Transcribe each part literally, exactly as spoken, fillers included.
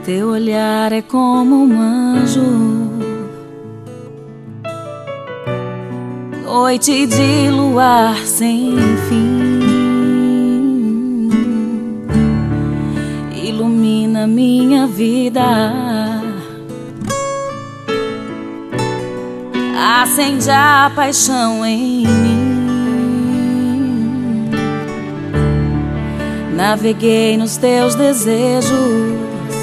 Teu olhar é como um anjo, noite de luar sem fim, ilumina minha vida, acende a paixão em mim. Naveguei nos teus desejos,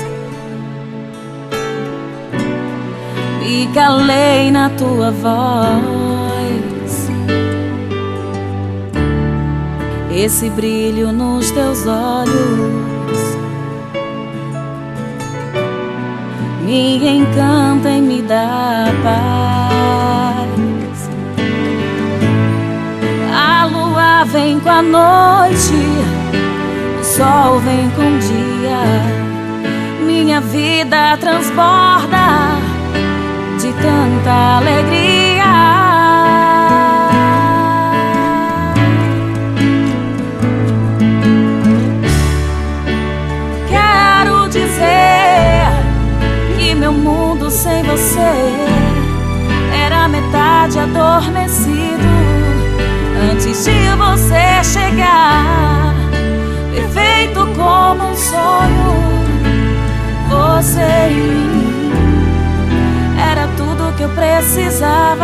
me calei na tua voz. Esse brilho nos teus olhos me encanta e me dá paz. A lua vem com a noite, o sol vem com o dia, minha vida transborda de tanta alegria. Quero dizer que meu mundo sem você era metade adormecido antes de você chegar, perfeito como um sonho. Você em mim era tudo que eu precisava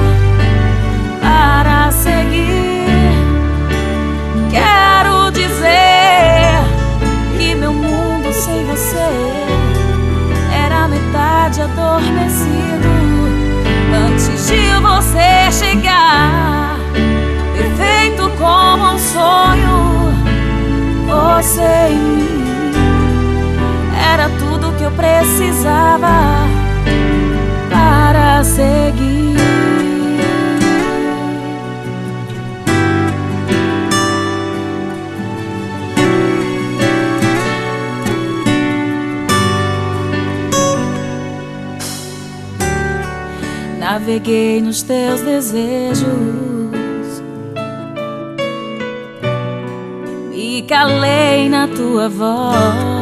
para seguir. Quero dizer que meu mundo sem você era metade adormecido antes de você chegar, perfeito como um sonho. Você em mim era tudo que eu precisava para seguir. Naveguei nos teus desejos, me calei na tua voz.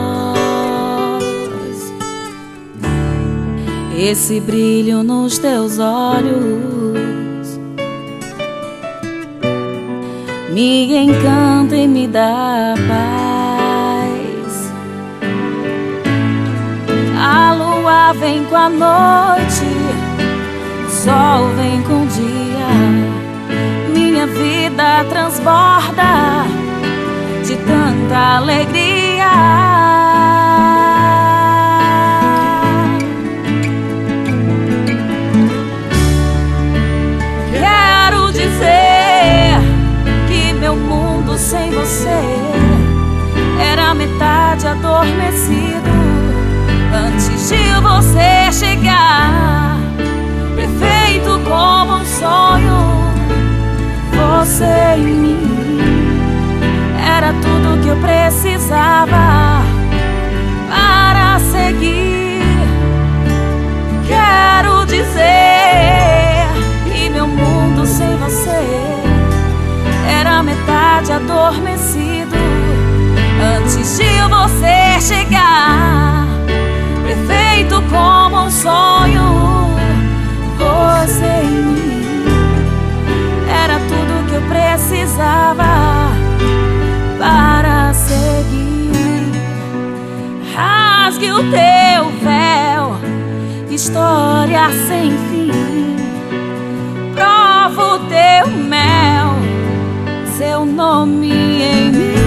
Esse brilho nos teus olhos me encanta e me dá paz. A lua vem com a noite, o sol vem com o dia, minha vida transborda de tanta alegria. Quero dizer que meu mundo sem você era metade adormecido antes de você chegar, perfeito como um sonho. Você em mim era tudo que eu precisava para seguir. Quero dizer que meu mundo sem você era metade adormecido antes de você chegar, perfeito como um sonho. Você em mim era tudo que eu precisava para seguir. Rasgue o teu véu, história sem fim. Prova o teu mel, seu nome em mim.